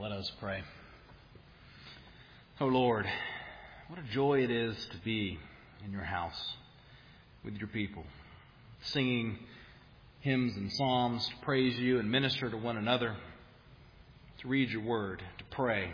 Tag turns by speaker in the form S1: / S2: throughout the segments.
S1: Let us pray. Oh Lord, what a joy it is to be in your house with your people, singing hymns and psalms to praise you and minister to one another, to read your word, to pray,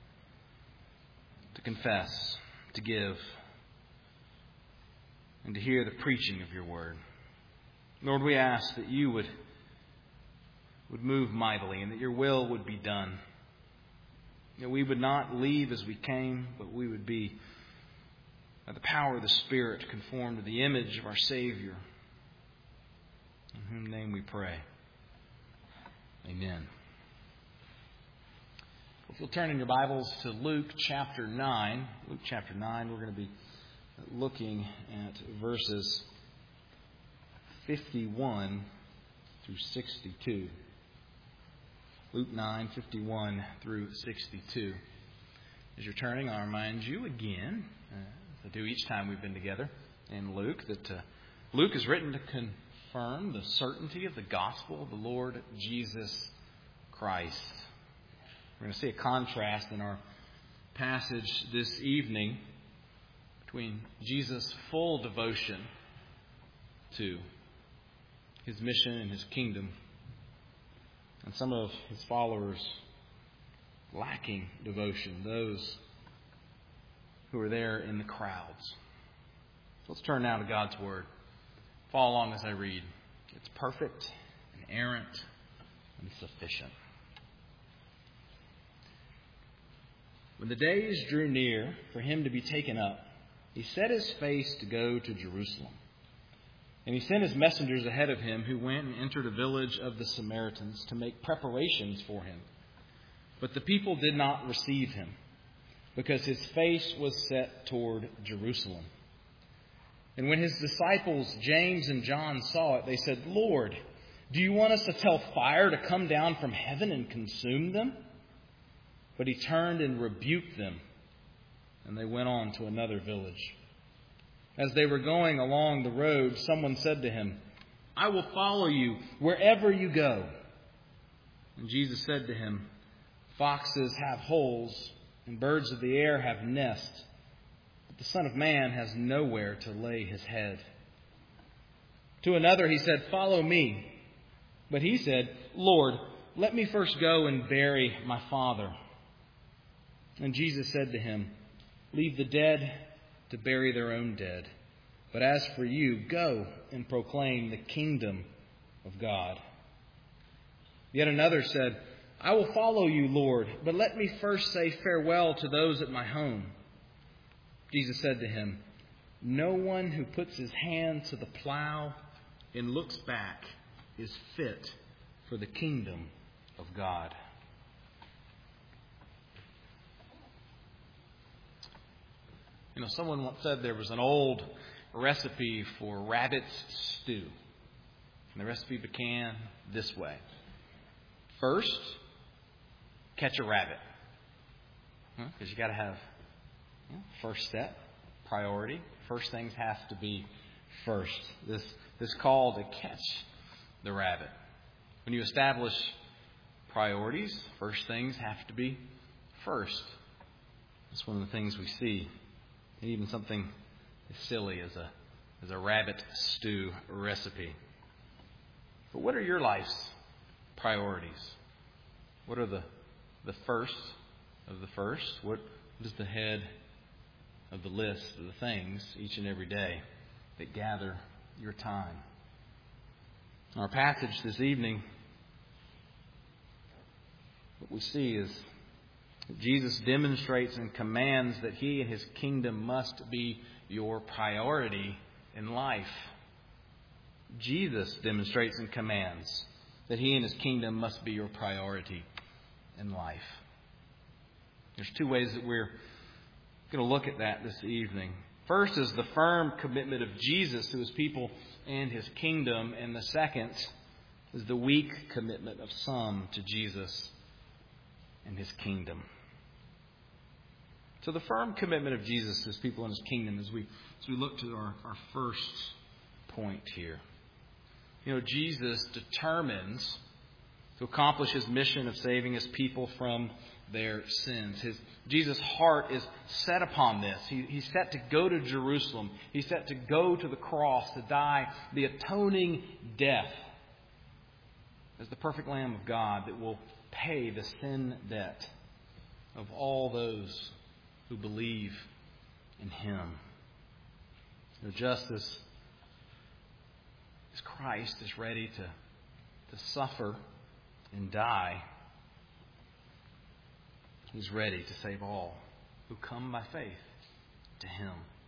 S1: to confess, to give, and to hear the preaching of your word. Lord, we ask that you would move mightily and that your will would be done. That we would not leave as we came, but we would be, by the power of the Spirit, conformed to the image of our Savior, in whose name we pray. Amen. If you'll turn in your Bibles to Luke chapter 9. Luke chapter 9, we're going to be looking at verses 51 through 62. Luke 9, 51 through 62. As you're turning, I'll remind you again, as I do each time we've been together in Luke, that Luke is written to confirm the certainty of the gospel of the Lord Jesus Christ. We're going to see a contrast in our passage this evening between Jesus' full devotion to his mission and his kingdom and some of his followers lacking devotion, those who are there in the crowds. Let's turn now to God's Word. Follow along as I read. It's perfect, inerrant, and sufficient. When the days drew near for him to be taken up, he set his face to go to Jerusalem. And he sent his messengers ahead of him, who went and entered a village of the Samaritans to make preparations for him. But the people did not receive him, because his face was set toward Jerusalem. And when his disciples James and John saw it, they said, "Lord, do you want us to tell fire to come down from heaven and consume them?" But he turned and rebuked them, and they went on to another village. As they were going along the road, someone said to him, "I will follow you wherever you go." And Jesus said to him, "Foxes have holes, and birds of the air have nests, but the Son of Man has nowhere to lay his head." To another he said, "Follow me." But he said, "Lord, let me first go and bury my father." And Jesus said to him, "Leave the dead to bury their own dead. But as for you, go and proclaim the kingdom of God." Yet another said, "I will follow you, Lord, but let me first say farewell to those at my home." Jesus said to him, "No one who puts his hand to the plow and looks back is fit for the kingdom of God." You know, someone once said there was an old recipe for rabbit's stew. And the recipe began this way. First, catch a rabbit. Because you got to have first step, priority. First things have to be first. This call to catch the rabbit. When you establish priorities, first things have to be first. That's one of the things we see. And even something as silly as a rabbit stew recipe. But what are your life's priorities? What are the first of the first? What is the head of the list of the things each and every day that gather your time? In our passage this evening, what we see is Jesus demonstrates and commands that he and his kingdom must be your priority in life. Jesus demonstrates and commands that he and his kingdom must be your priority in life. There's two ways that we're going to look at that this evening. First is the firm commitment of Jesus to his people and his kingdom, and the second is the weak commitment of some to Jesus and his kingdom. So the firm commitment of Jesus to his people and his kingdom, as we look to our first point here. You know, Jesus determines to accomplish His mission of saving His people from their sins. Jesus' heart is set upon this. He's set to go to Jerusalem. He's set to go to the cross to die the atoning death as the perfect Lamb of God that will pay the sin debt of all those who believe in Him. Just as Christ is ready to suffer and die, He's ready to save all who come by faith to Him.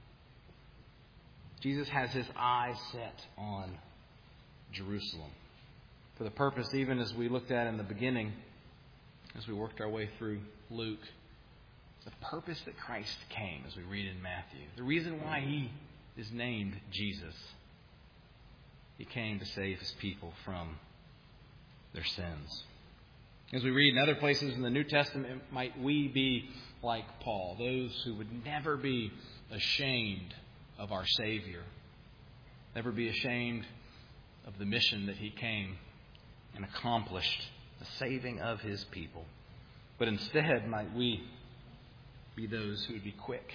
S1: Jesus has His eyes set on Jerusalem for the purpose, even as we looked at in the beginning, as we worked our way through Luke, the purpose that Christ came, as we read in Matthew. The reason why He is named Jesus. He came to save His people from their sins. As we read in other places in the New Testament, might we be like Paul, those who would never be ashamed of our Savior, never be ashamed of the mission that He came and accomplished, the saving of His people. But instead, might we be those who would be quick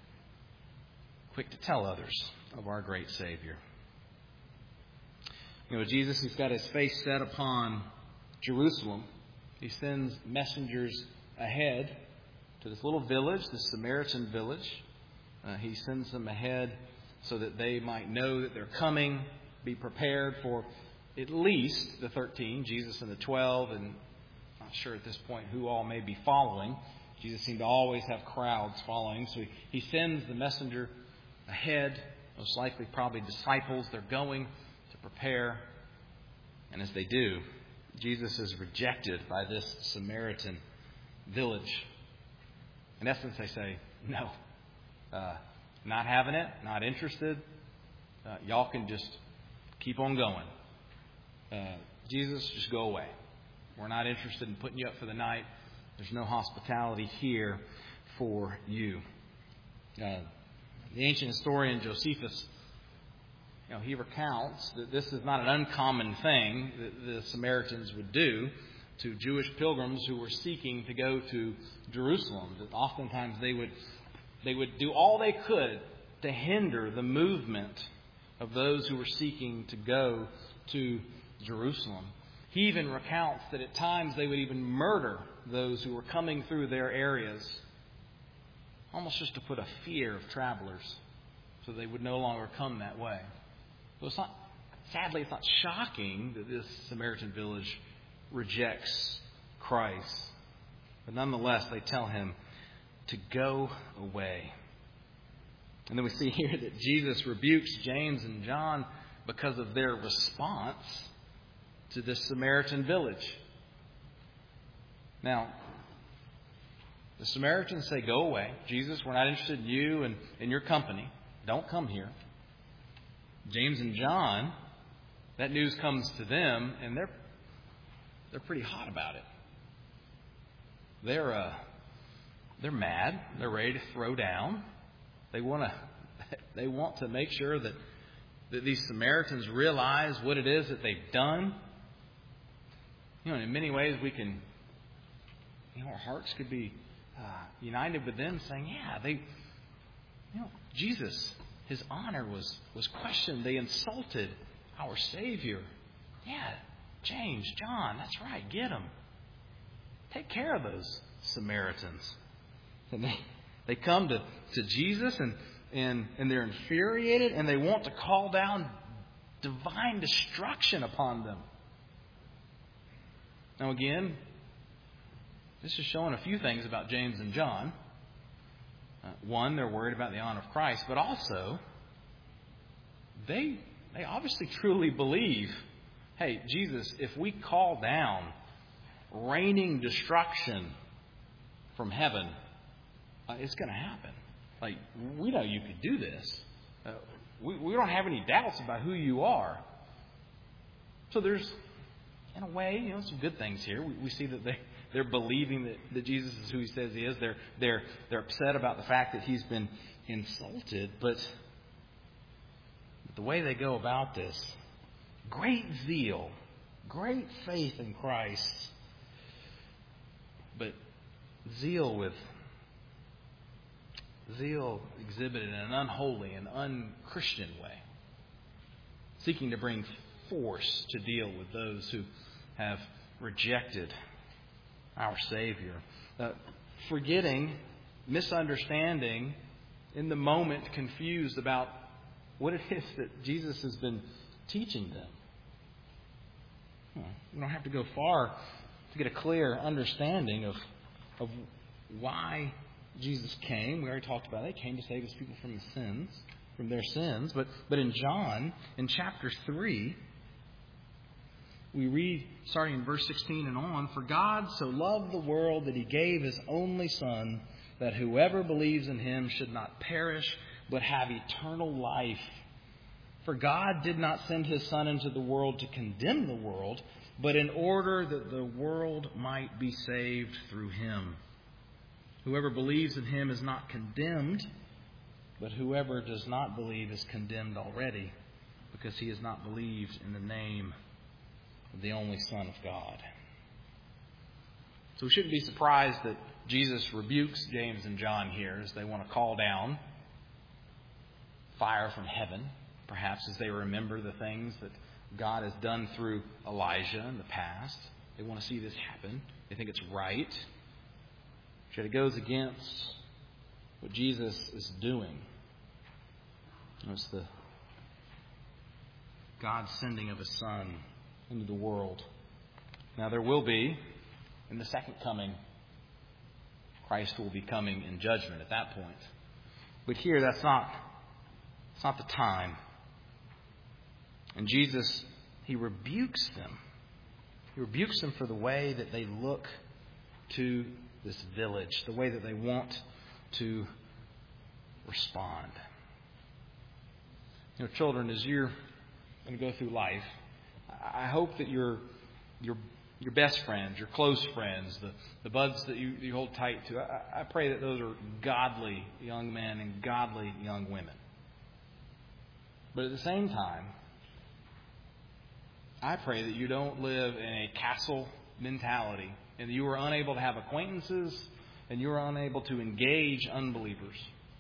S1: to tell others of our great Savior. Jesus, He's got His face set upon Jerusalem. He sends messengers ahead to this little village, this Samaritan village. He sends them ahead so that they might know that they're coming, be prepared for at least the 13, Jesus and the 12, and not sure at this point who all may be following. Jesus seemed to always have crowds following, so He sends the messenger ahead, most likely probably disciples. They're going to prepare, and as they do, Jesus is rejected by this Samaritan village. In essence, they say, no, not having it, not interested. Y'all can just keep on going. Jesus, just go away. We're not interested in putting you up for the night. There's no hospitality here for you. The ancient historian Josephus, he recounts that this is not an uncommon thing that the Samaritans would do to Jewish pilgrims who were seeking to go to Jerusalem. That oftentimes they would do all they could to hinder the movement of those who were seeking to go to Jerusalem. He even recounts that at times they would even murder those who were coming through their areas, almost just to put a fear of travelers so they would no longer come that way. So sadly, it's not shocking that this Samaritan village rejects Christ. But nonetheless, they tell Him to go away. And then we see here that Jesus rebukes James and John because of their response to this Samaritan village. Now, the Samaritans say, go away. Jesus, we're not interested in you and in your company. Don't come here. James and John, that news comes to them, and they're pretty hot about it. They're mad. They're ready to throw down. They want to make sure that these Samaritans realize what it is that they've done. In many ways we can, our hearts could be united with them, saying, Jesus, His honor was questioned. They insulted our Savior. Yeah, James, John, that's right. Get them. Take care of those Samaritans. And they come to Jesus and they're infuriated and they want to call down divine destruction upon them. Now again, this is showing a few things about James and John. One, they're worried about the honor of Christ, but also they obviously truly believe, hey, Jesus, if we call down raining destruction from heaven, it's going to happen. Like, we know you could do this. We don't have any doubts about who you are. So there's, in a way, some good things here. We see that they're believing that Jesus is who He says He is. They're upset about the fact that He's been insulted. But the way they go about this, great zeal great faith in Christ, but zeal exhibited in an unholy and unchristian way, seeking to bring force to deal with those who have rejected our Savior, forgetting, misunderstanding, in the moment confused about what it is that Jesus has been teaching them. We don't have to go far to get a clear understanding of why Jesus came. We already talked about it. He came to save His people from their sins. But in John, in chapter 3, we read, starting in verse 16 and on, "For God so loved the world that He gave His only Son, that whoever believes in Him should not perish, but have eternal life. For God did not send His Son into the world to condemn the world, but in order that the world might be saved through Him. Whoever believes in Him is not condemned, but whoever does not believe is condemned already, because he has not believed in the name of the only Son of God." So we shouldn't be surprised that Jesus rebukes James and John here as they want to call down fire from heaven, perhaps as they remember the things that God has done through Elijah in the past. They want to see this happen. They think it's right. Yet it goes against what Jesus is doing. It's the God's sending of His Son into the world. Now there will be, in the second coming, Christ will be coming in judgment at that point. But here, it's not the time. And Jesus, He rebukes them. He rebukes them for the way that they look to this village, the way that they want to respond. You know, children, as you're going to go through life, I hope that your best friends, your close friends, the buds that you hold tight to, I pray that those are godly young men and godly young women. But at the same time, I pray that you don't live in a castle mentality and that you are unable to have acquaintances and you are unable to engage unbelievers.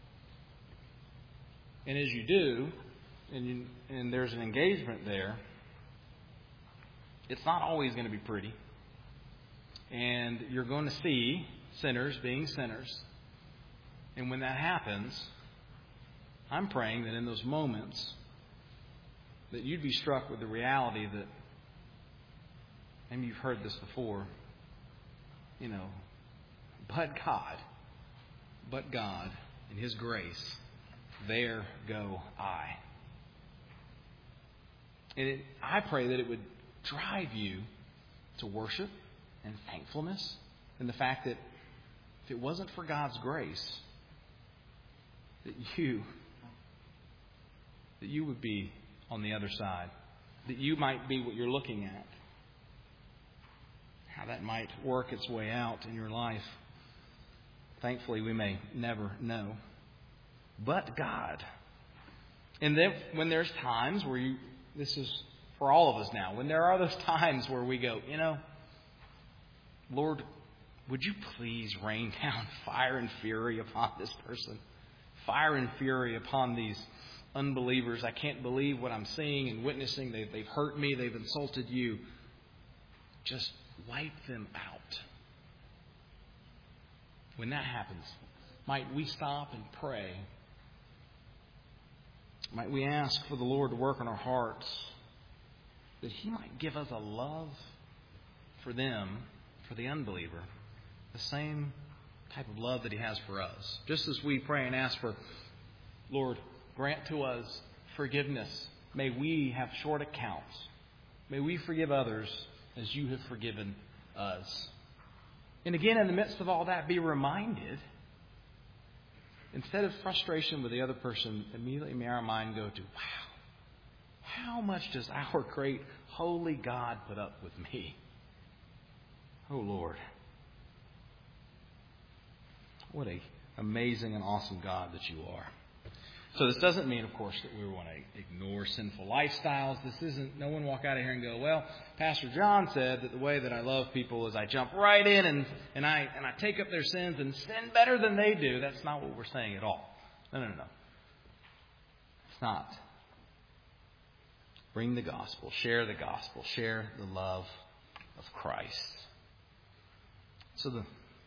S1: And as you do, and there's an engagement there, it's not always going to be pretty. And you're going to see sinners being sinners. And when that happens, I'm praying that in those moments that you'd be struck with the reality that, maybe you've heard this before, but God, in His grace, there go I. And I pray that it would drive you to worship and thankfulness, and the fact that if it wasn't for God's grace, that you would be on the other side, that you might be what you're looking at. How that might work its way out in your life, thankfully, we may never know. But God. And then when there's times where this is for all of us now, when there are those times where we go, Lord, would you please rain down fire and fury upon this person? Fire and fury upon these unbelievers. I can't believe what I'm seeing and witnessing. They've hurt me. They've insulted you. Just wipe them out. When that happens, might we stop and pray? Might we ask for the Lord to work on our hearts, that He might give us a love for them, for the unbeliever, the same type of love that He has for us. Just as we pray and ask for, Lord, grant to us forgiveness. May we have short accounts. May we forgive others as you have forgiven us. And again, in the midst of all that, be reminded, instead of frustration with the other person, immediately may our mind go to, wow, how much does our great holy God put up with me? Oh, Lord. What an amazing and awesome God that you are. So this doesn't mean, of course, that we want to ignore sinful lifestyles. This isn't, no one walk out of here and go, well, Pastor John said that the way that I love people is I jump right in and I take up their sins and sin better than they do. That's not what we're saying at all. No. It's not. Bring the gospel, share the love of Christ. So the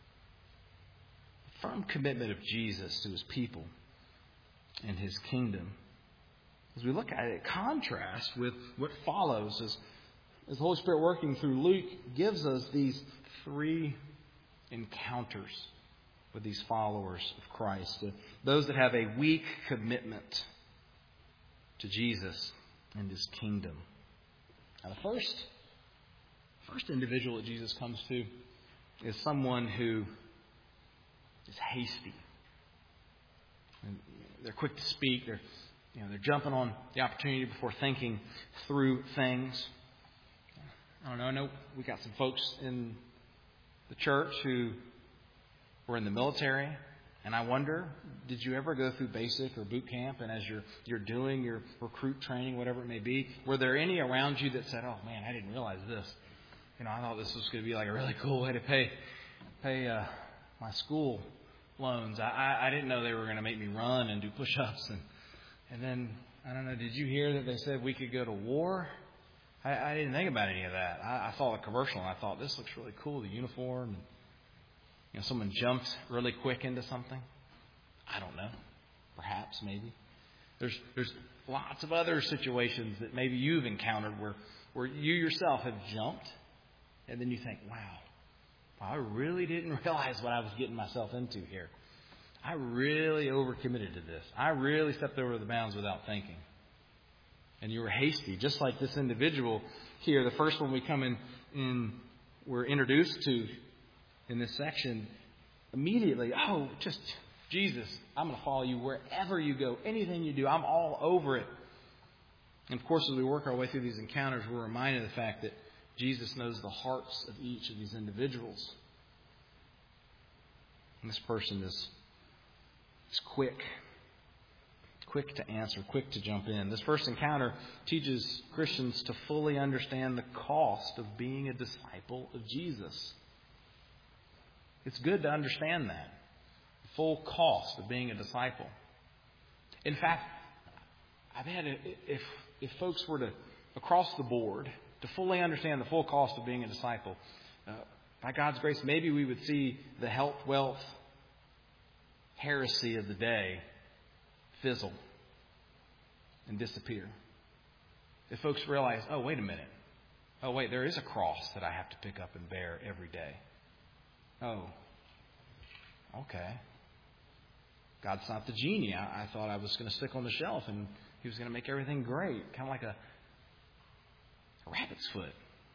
S1: firm commitment of Jesus to his people and his kingdom, as we look at it, contrasts with what follows as the Holy Spirit working through Luke gives us these three encounters with these followers of Christ. Those that have a weak commitment to Jesus and his kingdom. Now the first individual that Jesus comes to is someone who is hasty. And they're quick to speak. They're jumping on the opportunity before thinking through things. I don't know. I know we got some folks in the church who were in the military, and I wonder, did you ever go through basic or boot camp? And as you're doing your recruit training, whatever it may be, were there any around you that said, "Oh man, I didn't realize this. I thought this was going to be like a really cool way to pay my school loans. I didn't know they were going to make me run and do push-ups." And then, I don't know, did you hear that they said we could go to war? I didn't think about any of that. I saw the commercial and I thought, this looks really cool, the uniform. And, someone jumped really quick into something. I don't know. Perhaps, maybe. There's lots of other situations that maybe you've encountered where you yourself have jumped. And then you think, wow, I really didn't realize what I was getting myself into here. I really overcommitted to this. I really stepped over the bounds without thinking. And you were hasty, just like this individual here. The first one we come in we're introduced to in this section, immediately, just Jesus, I'm going to follow you wherever you go. Anything you do, I'm all over it. And of course, as we work our way through these encounters, we're reminded of the fact that Jesus knows the hearts of each of these individuals. And this person is quick to answer, quick to jump in. This first encounter teaches Christians to fully understand the cost of being a disciple of Jesus. It's good to understand that. The full cost of being a disciple. In fact, I bet if folks were to, across the board, to fully understand the full cost of being a disciple, by God's grace, maybe we would see the health, wealth, heresy of the day fizzle and disappear. If folks realize, oh, wait a minute. Oh, wait, there is a cross that I have to pick up and bear every day. Oh, okay. God's not the genie. I thought I was going to stick on the shelf and he was going to make everything great. Kind of like a rabbit's foot.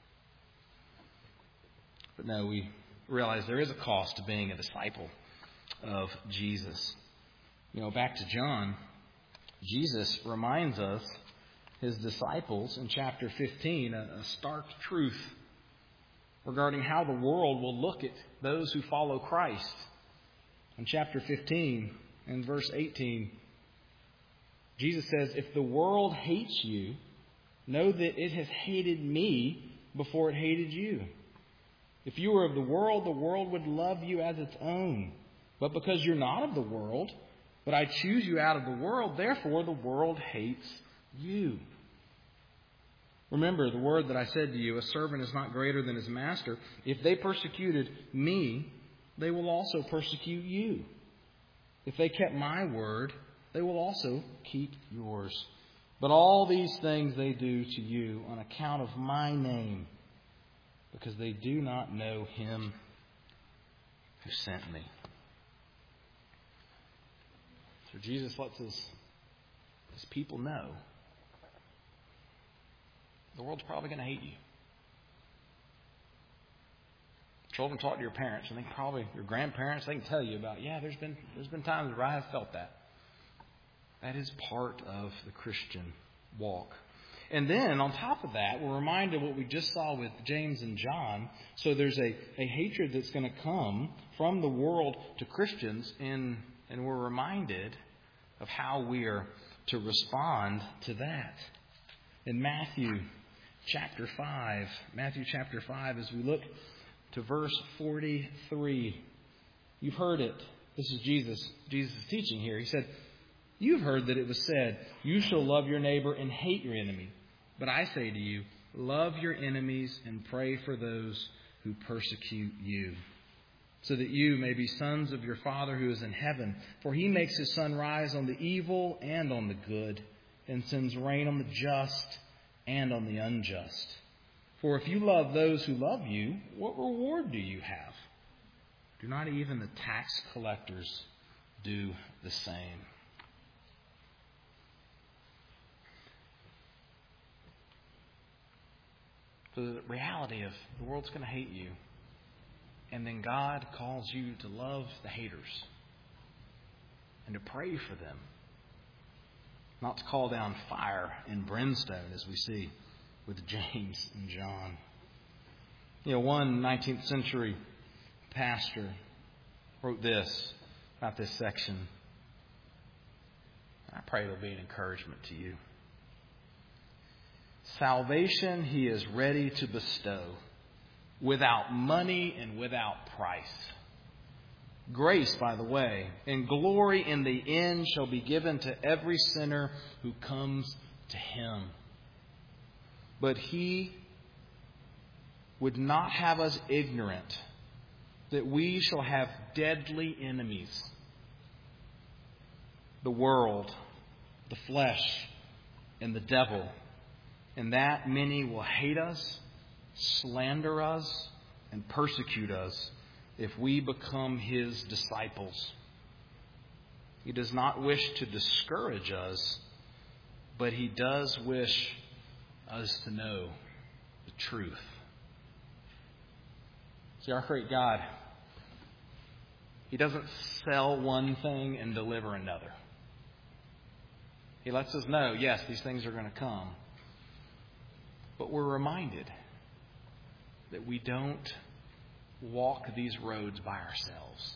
S1: But no, we realize there is a cost to being a disciple of Jesus. Back to John, Jesus reminds us, his disciples, in chapter 15, a stark truth regarding how the world will look at those who follow Christ. In chapter 15, in verse 18, Jesus says, "If the world hates you, know that it has hated me before it hated you. If you were of the world would love you as its own. But because you're not of the world, but I choose you out of the world, therefore the world hates you. Remember the word that I said to you, a servant is not greater than his master. If they persecuted me, they will also persecute you. If they kept my word, they will also keep yours. But all these things they do to you on account of my name, because they do not know him who sent me." So Jesus lets his people know the world's probably going to hate you. Children, talk to your parents, and probably your grandparents, they can tell you about, there's been times where I have felt that. That is part of the Christian walk. And then, on top of that, we're reminded of what we just saw with James and John. So there's a hatred that's going to come from the world to Christians, and we're reminded of how we are to respond to that. In Matthew chapter 5, as we look to verse 43, you've heard it. This is Jesus' teaching here. He said, "You've heard that it was said, 'You shall love your neighbor and hate your enemy.' But I say to you, love your enemies and pray for those who persecute you, so that you may be sons of your Father who is in heaven. For He makes His sun rise on the evil and on the good, and sends rain on the just and on the unjust. For if you love those who love you, what reward do you have? Do not even the tax collectors do the same?" So the reality of the world's going to hate you, and then God calls you to love the haters and to pray for them, not to call down fire and brimstone as we see with James and John. One 19th century pastor wrote this about this section. I pray it'll be an encouragement to you. "Salvation He is ready to bestow, without money and without price. Grace, by the way, and glory in the end shall be given to every sinner who comes to Him. But He would not have us ignorant that we shall have deadly enemies: the world, the flesh, and the devil, and that many will hate us, slander us, and persecute us if we become His disciples. He does not wish to discourage us, but He does wish us to know the truth." See, our great God, He doesn't sell one thing and deliver another. He lets us know, yes, these things are going to come. But we're reminded that we don't walk these roads by ourselves.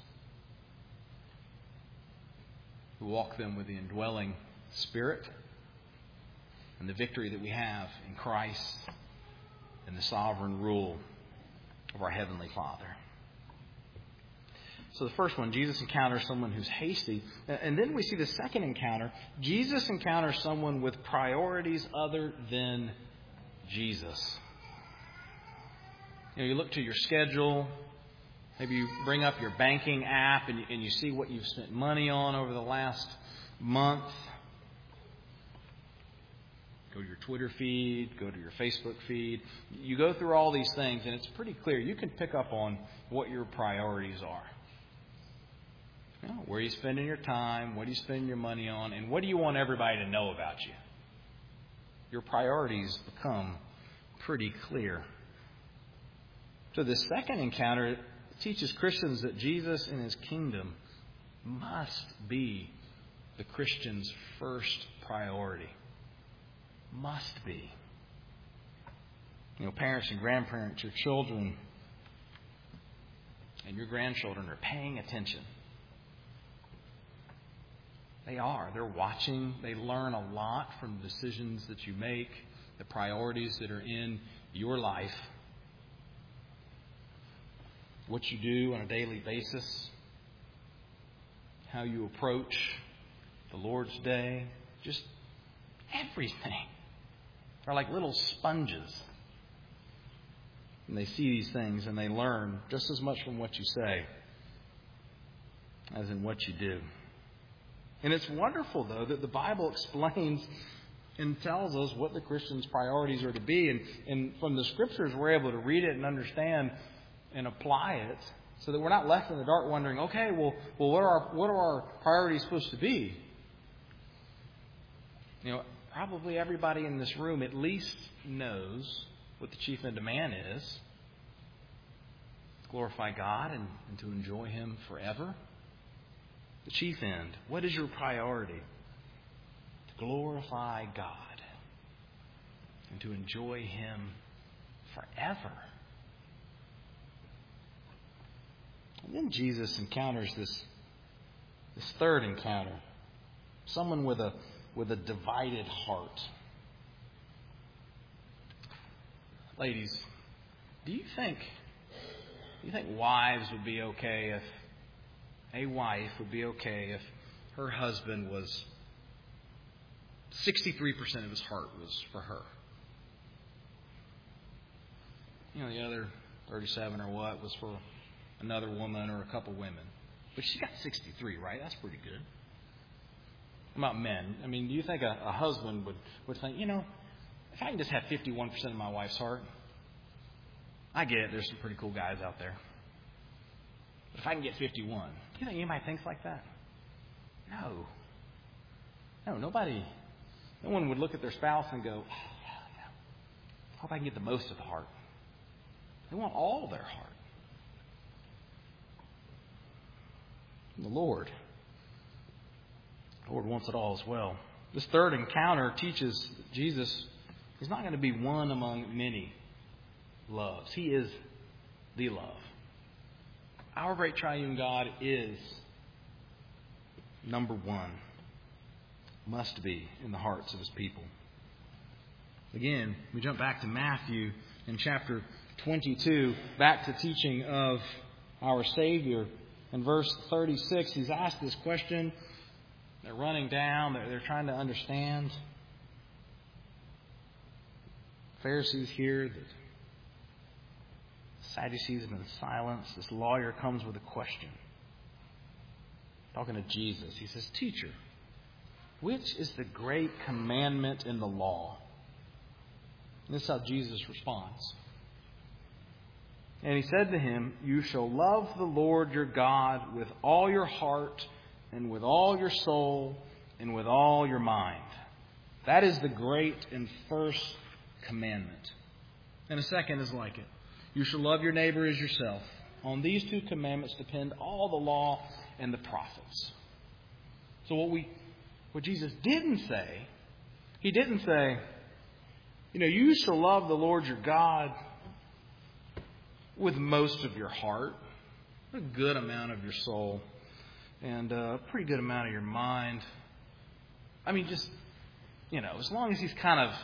S1: We walk them with the indwelling Spirit and the victory that we have in Christ and the sovereign rule of our Heavenly Father. So the first one, Jesus encounters someone who's hasty. And then we see the second encounter. Jesus encounters someone with priorities other than Jesus. You look to your schedule. Maybe you bring up your banking app and you see what you've spent money on over the last month. Go to your Twitter feed, go to your Facebook feed. You go through all these things and it's pretty clear. You can pick up on what your priorities are. Where are you spending your time? What are you spending your money on? And what do you want everybody to know about you? Your priorities become pretty clear. So the second encounter teaches Christians that Jesus and His kingdom must be the Christian's first priority. Must be. Parents and grandparents, your children and your grandchildren are paying attention. They are. They're watching. They learn a lot from the decisions that you make, the priorities that are in your life, what you do on a daily basis, how you approach the Lord's Day, just everything. They're like little sponges. And they see these things and they learn just as much from what you say as in what you do. And it's wonderful, though, that the Bible explains and tells us what the Christian's priorities are to be. And from the Scriptures, we're able to read it and understand and apply it so that we're not left in the dark wondering, okay, well, what are our priorities supposed to be? Probably everybody in this room at least knows what the chief end of man is. To glorify God and to enjoy Him forever. The chief end. What is your priority? To glorify God and to enjoy Him forever. And then Jesus encounters this third encounter. Someone with a divided heart. Ladies, do you think wives would be okay if a wife would be okay if her husband was 63% of his heart was for her? The other 37 or what was for another woman or a couple women. But she got 63, right? That's pretty good. What about men? Do you think a husband would think, if I can just have 51% of my wife's heart, I get it, there's some pretty cool guys out there. But if I can get 51, do you think anybody thinks like that? No, nobody. No one would look at their spouse and go, I hope I can get the most of the heart. They want all their heart. The Lord wants it all as well. This third encounter teaches Jesus is not going to be one among many loves. He is the love. Our great triune God is number one. Must be in the hearts of His people. Again, we jump back to Matthew in chapter 22, back to teaching of our Savior. In verse 36, He's asked this question. They're running down. They're trying to understand. Pharisees hear. The Sadducees have been silenced. This lawyer comes with a question. Talking to Jesus. He says, Teacher, which is the great commandment in the law? And this is how Jesus responds. And He said to him, You shall love the Lord your God with all your heart and with all your soul and with all your mind. That is the great and first commandment. And a second is like it. You shall love your neighbor as yourself. On these two commandments depend all the law and the prophets. So what Jesus didn't say, He didn't say, you shall love the Lord your God with most of your heart, a good amount of your soul, and a pretty good amount of your mind. Just, as long as He's kind of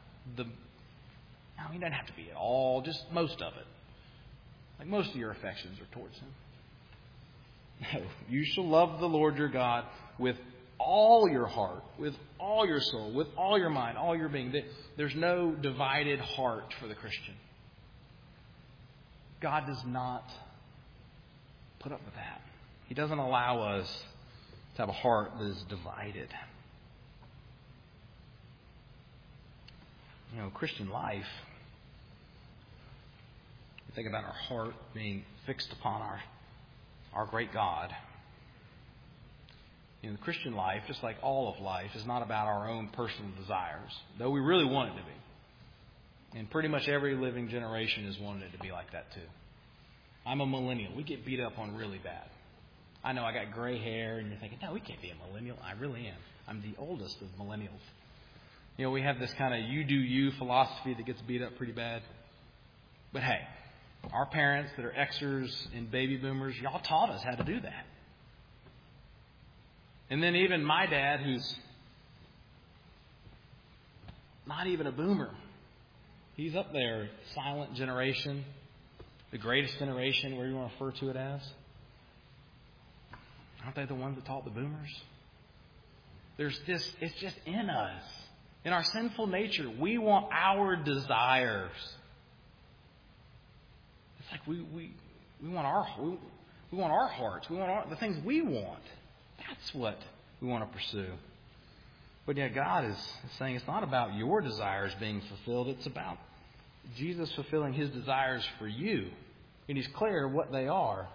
S1: he doesn't have to be at all, just most of it. Like most of your affections are towards Him. No, you shall love the Lord your God with all your heart, with all your soul, with all your mind, all your being. There's no divided heart for the Christian. God does not put up with that. He doesn't allow us to have a heart that is divided. Christian life, you think about our heart being fixed upon our great God. The Christian life, just like all of life, is not about our own personal desires, though we really want it to be. And pretty much every living generation has wanted it to be like that too. I'm a millennial. We get beat up on really bad. I know I got gray hair, and you're thinking, no, we can't be a millennial. I really am. I'm the oldest of millennials. We have this kind of you do you philosophy that gets beat up pretty bad. But hey, our parents that are Xers and baby boomers, y'all taught us how to do that. And then even my dad, who's not even a boomer, he's up there, silent generation, the greatest generation, whatever you want to refer to it as. Aren't they the ones that taught the boomers? There's this, it's just in us. In our sinful nature, we want our desires. It's like we want our hearts. We want the things we want. That's what we want to pursue. But yet God is saying it's not about your desires being fulfilled. It's about Jesus fulfilling His desires for you. And He's clear what they are.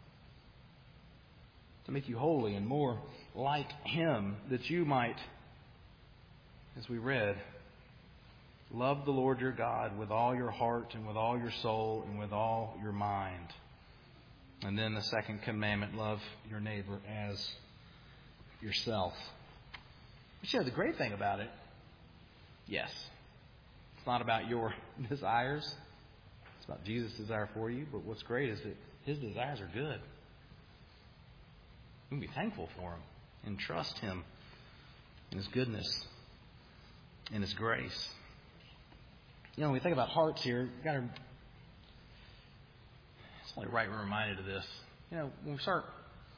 S1: To make you holy and more like Him, that you might, as we read, love the Lord your God with all your heart and with all your soul and with all your mind. And then the second commandment, love your neighbor as yourself. But the great thing about it, yes, it's not about your desires. It's about Jesus' desire for you. But what's great is that His desires are good. We can be thankful for Him and trust Him and His goodness and His grace. You know, when we think about hearts here, it's only right we're reminded of this. You know, when we start,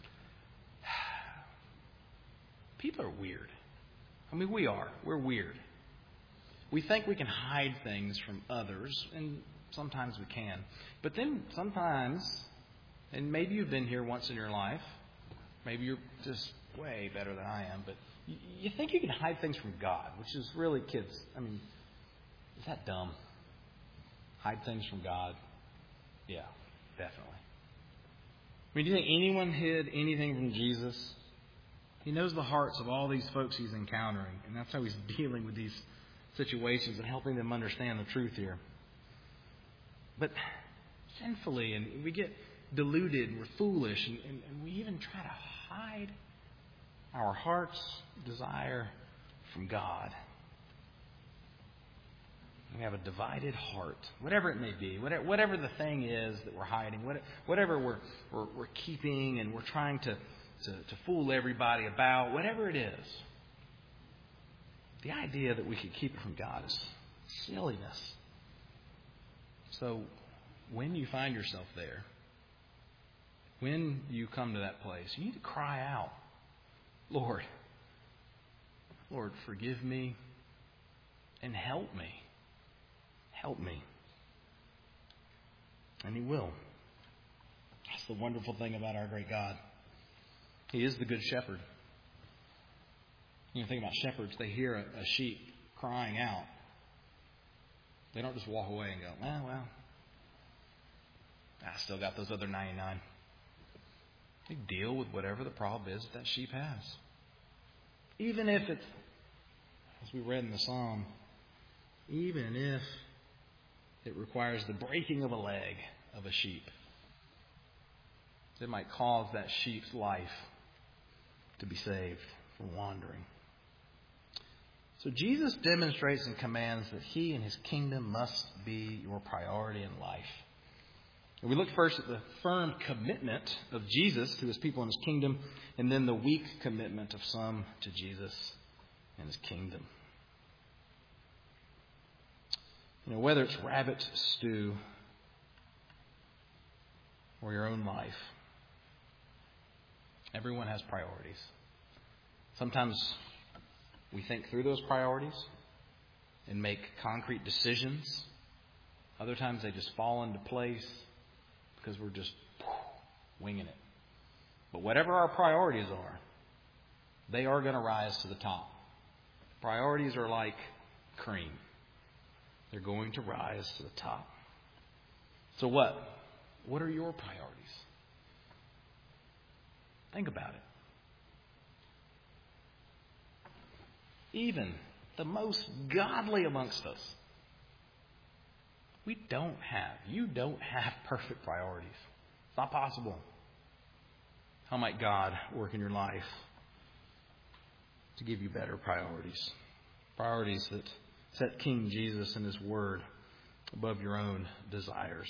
S1: people are weird. I mean, we are. We're weird. We think we can hide things from others, and sometimes we can. But then sometimes, and maybe you've been here once in your life, maybe you're just way better than I am, but you think you can hide things from God, which is really, kids, I mean, is that dumb? Hide things from God? Yeah, definitely. I mean, do you think anyone hid anything from Jesus? He knows the hearts of all these folks He's encountering, and that's how He's dealing with these situations and helping them understand the truth here. But sinfully, and we get deluded, and we're foolish, and we even try to hide our heart's desire from God. We have a divided heart, whatever it may be, whatever the thing is that we're hiding, whatever we're keeping and we're trying to fool everybody about, whatever it is. The idea that we could keep it from God is silliness. So when you find yourself there, when you come to that place, you need to cry out, Lord, forgive me and help me. Help me. And He will. That's the wonderful thing about our great God. He is the good shepherd. You think about shepherds, they hear a sheep crying out. They don't just walk away and go, well, I still got those other 99. They deal with whatever the problem is that sheep has. Even if it's, as we read in the Psalm, even if it requires the breaking of a leg of a sheep, it might cause that sheep's life to be saved from wandering. So Jesus demonstrates and commands that He and His kingdom must be your priority in life. And we look first at the firm commitment of Jesus to His people and His kingdom, and then the weak commitment of some to Jesus and His kingdom. You know, whether it's rabbit stew or your own life, everyone has priorities. Sometimes we think through those priorities and make concrete decisions. Other times they just fall into place because we're just winging it. But whatever our priorities are, they are going to rise to the top. Priorities are like cream. They're going to rise to the top. So what? What are your priorities? Think about it. Even the most godly amongst us, you don't have perfect priorities. It's not possible. How might God work in your life to give you better priorities? Priorities that set King Jesus and His Word above your own desires.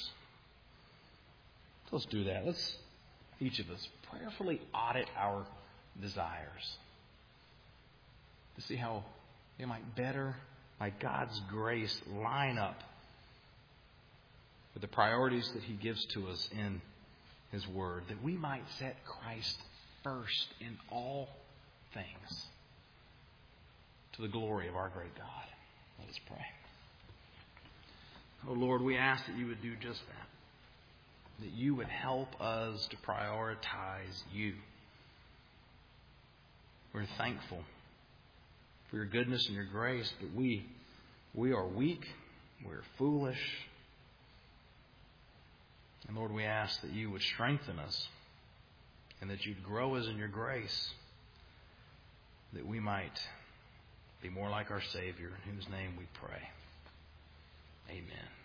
S1: So let's do that. Let's, each of us, prayerfully audit our desires to see how they might better, by God's grace, line up with the priorities that He gives to us in His Word, that we might set Christ first in all things to the glory of our great God. Let us pray. Oh Lord, we ask that You would do just that You would help us to prioritize You. We're thankful for Your goodness and Your grace, but we are weak, we're foolish. And Lord, we ask that You would strengthen us and that You'd grow us in Your grace, that we might be more like our Savior, in whose name we pray. Amen.